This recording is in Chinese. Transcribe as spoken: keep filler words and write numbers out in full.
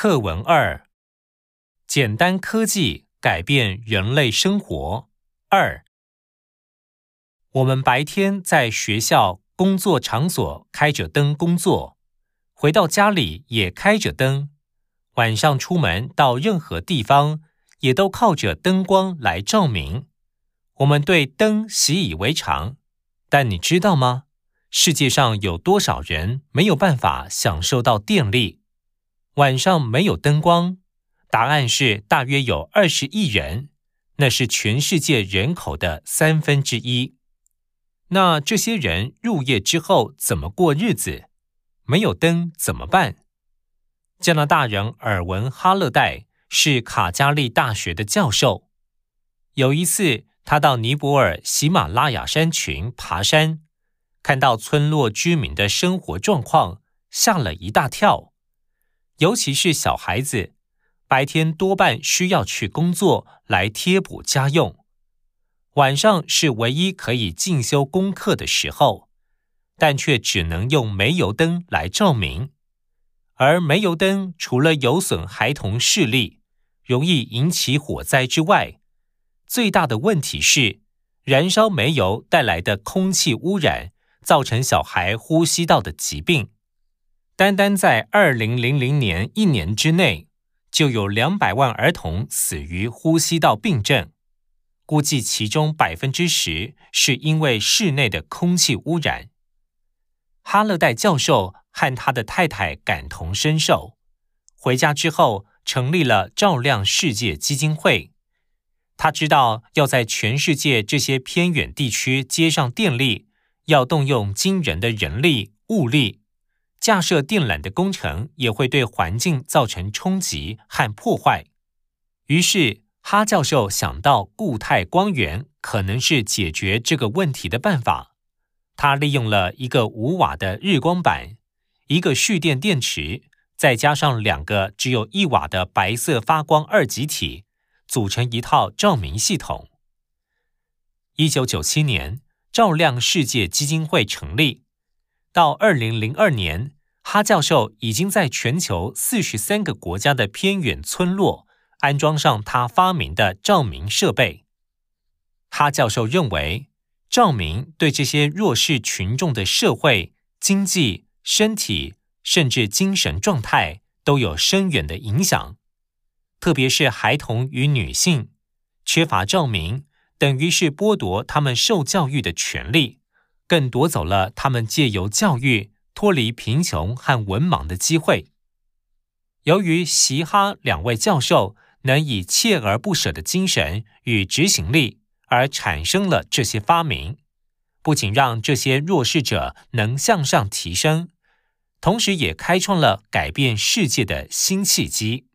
课文二：简单科技改变人类生活。二，我们白天在学校、工作场所开着灯工作，回到家里也开着灯，晚上出门到任何地方也都靠着灯光来照明。我们对灯习以为常，但你知道吗？世界上有多少人没有办法享受到电力？晚上没有灯光，答案是大约有二十亿人，那是全世界人口的三分之一。那这些人入夜之后怎么过日子？没有灯怎么办？加拿大人尔文·哈勒代是卡加利大学的教授。有一次，他到尼泊尔喜马拉雅山群爬山，看到村落居民的生活状况，吓了一大跳。尤其是小孩子，白天多半需要去工作来贴补家用，晚上是唯一可以进修功课的时候，但却只能用煤油灯来照明。而煤油灯除了有损孩童视力，容易引起火灾之外，最大的问题是，燃烧煤油带来的空气污染，造成小孩呼吸道的疾病。单单在二零零零年一年之内，就有两百万儿童死于呼吸道病症，估计其中百分之十是因为室内的空气污染。哈勒代教授和他的太太感同身受，回家之后成立了照亮世界基金会。他知道要在全世界这些偏远地区接上电力，要动用惊人的人力物力，架设电缆的工程也会对环境造成冲击和破坏。于是哈教授想到固态光源可能是解决这个问题的办法。他利用了一个五瓦的日光板，一个蓄电电池，再加上两个只有一瓦的白色发光二极体，组成一套照明系统。一九九七年，照亮世界基金会成立。到二零零二年，哈教授已经在全球四十三个国家的偏远村落安装上他发明的照明设备。哈教授认为，照明对这些弱势群众的社会、经济、身体，甚至精神状态都有深远的影响。特别是孩童与女性，缺乏照明，等于是剥夺他们受教育的权利，更夺走了他们借由教育脱离贫穷和文盲的机会。由于席哈两位教授能以锲而不舍的精神与执行力，而产生了这些发明，不仅让这些弱势者能向上提升，同时也开创了改变世界的新契机。